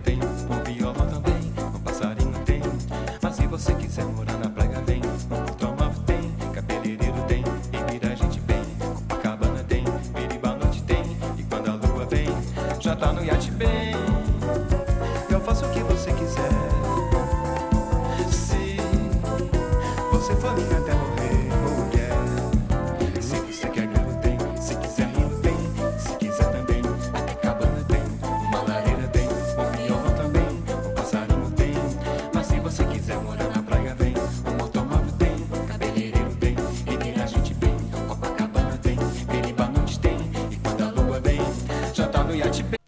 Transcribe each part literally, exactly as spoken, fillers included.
tem, um violão também, um passarinho tem. Mas se você quiser morar na praia, vem. Um automóvel tem, cabeleireiro tem, e vira a gente bem. Copacabana tem, Biriba à noite tem, e quando a lua vem, já tá no iate bem. Eu faço o que você quiser. Se você for minha até morrer, mulher. Se você quer grilo tem, se quiser rindo tem, se quiser também. Até cabana tem, uma lareira tem, um violão também, um passarinho tem. Mas se você quiser morar na praia, vem. Um automóvel tem, cabeleireiro tem, e vira a gente bem. Copacabana tem, Biriba à noite tem, e quando a lua vem, já tá no iate bem.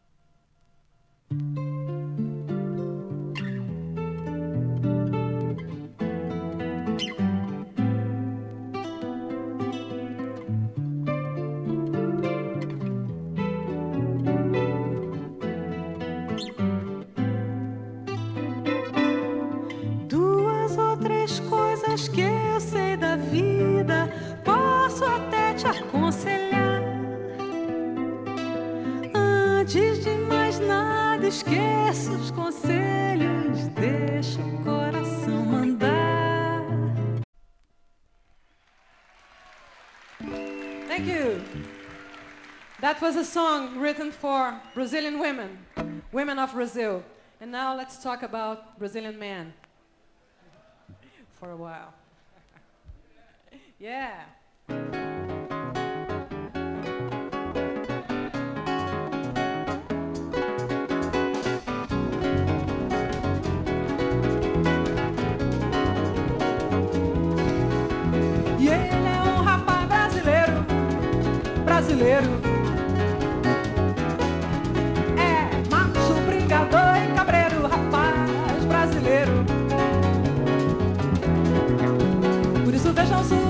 Duas ou três coisas que eu sei da vida, posso até te aconselhar. Antes de mais nada, esqueça os conselhos, deixa o coração mandar. Thank you. That was a song written for Brazilian women, women of Brazil. And now let's talk about Brazilian men. For a while. Yeah. E ele é um rapaz brasileiro, brasileiro. É macho, brigador e cabreiro, rapaz brasileiro. Por isso vejam sua